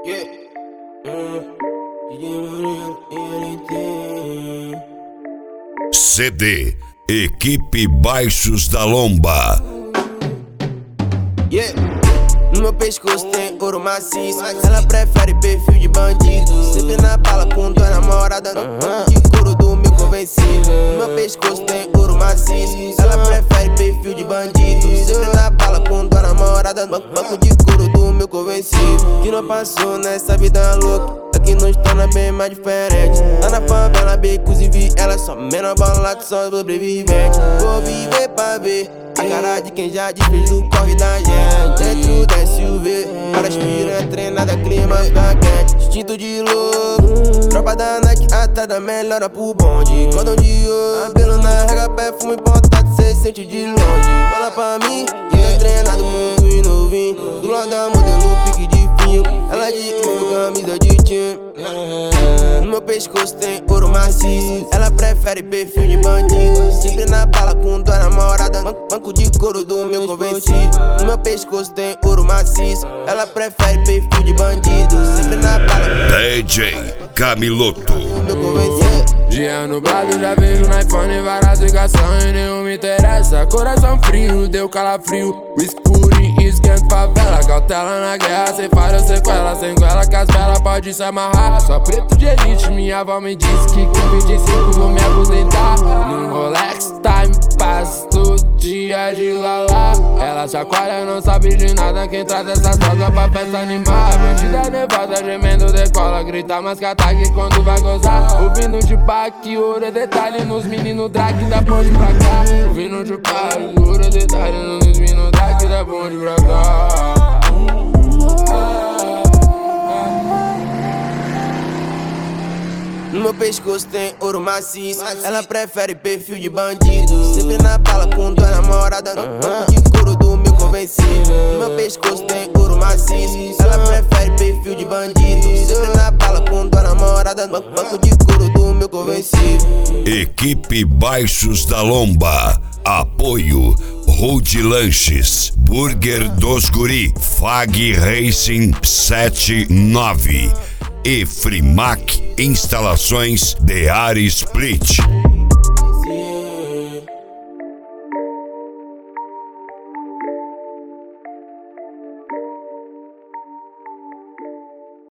Yeah. CD Equipe Baixos da Lomba. Yeah. No meu pescoço tem ouro maciço. Ela prefere perfil de bandido. Sempre na bala com tua namorada. No banco de couro do meu convencido. No meu pescoço tem ouro maciço. Ela prefere perfil de bandido. Sempre na bala com tua namorada. No banco de couro do meu convencido. Que não passou nessa vida louca. Aqui nós torna bem mais diferente. Lá na favela, becos e vi ela só menor bola que só sobrevivente. Vou viver pra ver a cara de quem já desfez o corre da gente. Dentro da SUV, várias piranhas treinadas, clima da quente. Instinto de louco, tropa da Nike atada, melhora pro bonde. Cordão de ouro, cabelo na rega, perfume importado, cê sente de longe. Fala pra mim, que é treinado, muito e novinho. Do lado da modelo, pique de fio. Ela de ouro, camisa de time. No meu pescoço tem ouro maciço. Ela prefere perfil de bandido. Sempre na bala com tua namorada. Banco de couro do meu convencido. No meu pescoço tem ouro maciço. Ela prefere perfil de bandido. Sempre na bala DJ Camiloto. do meu convencido. Dia nublado, já vejo no iPhone várias ligações e nenhum me interessa. Coração frio, deu calafrio. O escuro e esquenta favela. Cautela na guerra, sem falha ou sequela. Sem goela que as velas pode se amarrar. Só preto de elite, minha avó me disse que com 25 vou me aposentar. Num Rolex Time Pass, todo dia de lalá. Ela chacoalha, não sabe de nada. Quem traz essas drogas pra festa animar. Bandida nervosa, gemendo decola. Grita mais que ataque quando vai gozar. Ouvindo de pack, ouro é detalhe. Nos meninos drag da ponte pra cá. Ouvindo de pack, ouro é detalhe. Nos meninos drag da ponte pra cá. No meu pescoço tem ouro maciço. Ela prefere perfil de bandido. Sempre na bala com tua namorada. No banco de couro do meu convencido. No meu pescoço tem ouro maciço. Ela prefere perfil de bandido. Sempre na bala com tua namorada. No banco de couro do meu convencido. Equipe Baixos da Lomba. Apoio Road Lanches, Burger dos Guri, Fag Racing 79 e Frimac Instalações de Ar Split.